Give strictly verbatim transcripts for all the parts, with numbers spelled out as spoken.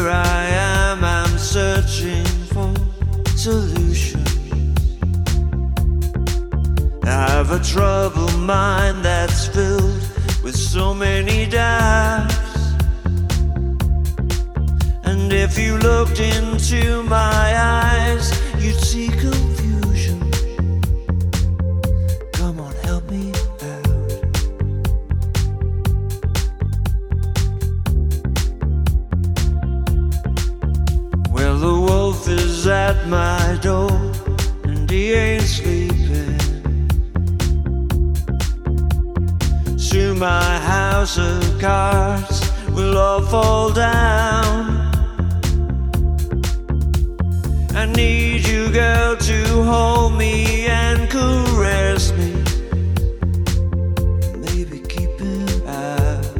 here I am, I'm searching for solution. I have a troubled mind that's filled with so many doubts. And if you looked into my eyes, you'd see confusion. Come on, help me out. Well, the wolf is at my door, and he ain't sleeping. Soon my house of cards will all fall down. I need you, girl, to hold me and caress me. Maybe keep it out.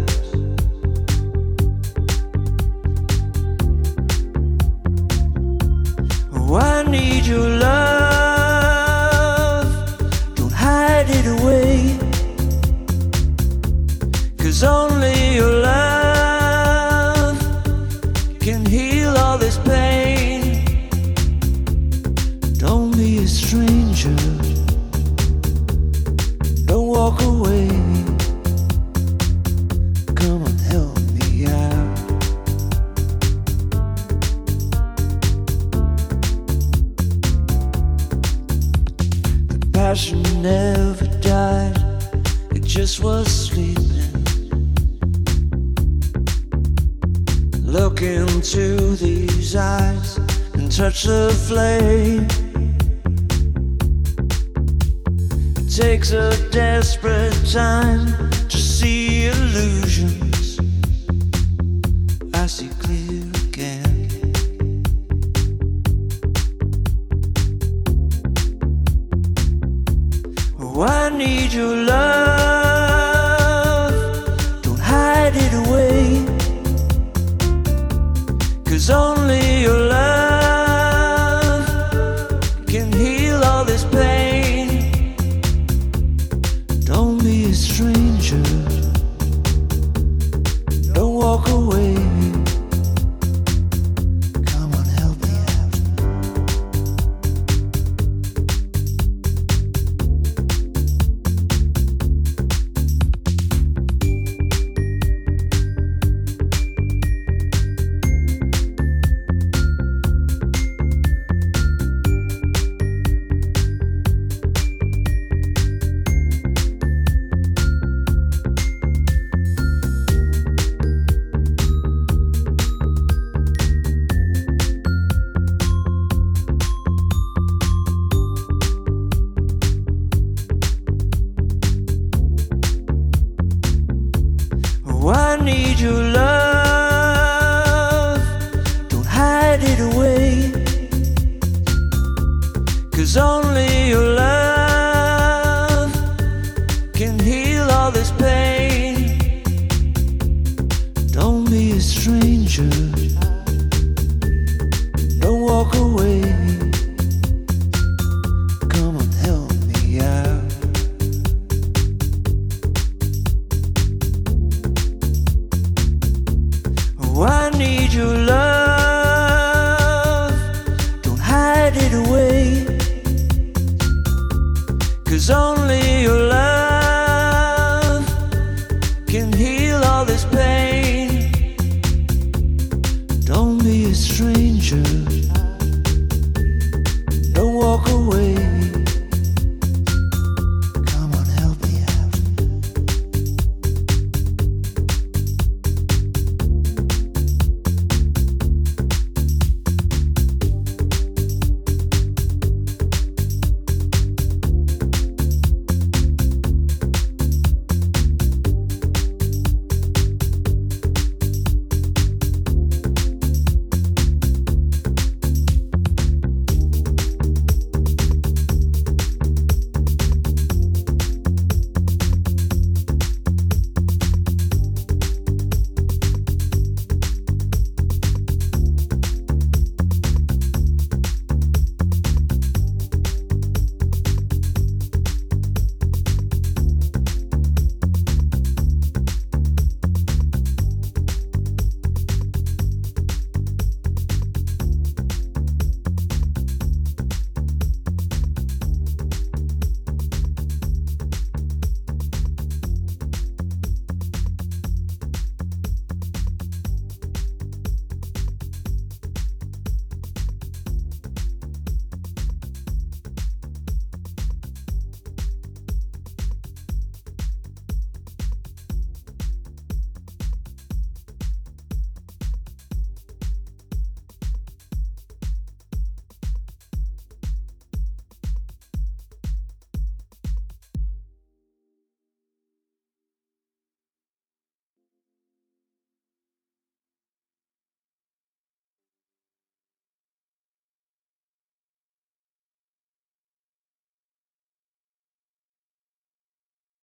Oh, I need your love. Don't hide it away. 'Cause only your love can heal all this pain. Don't be a stranger. Don't walk away. Come on, help me out. The passion never died. It just was sleeping. Look into these eyes and touch the flame. It takes a desperate time to see illusions. I see clear again. Oh, I need your love. Don't hide it away. 'Cause only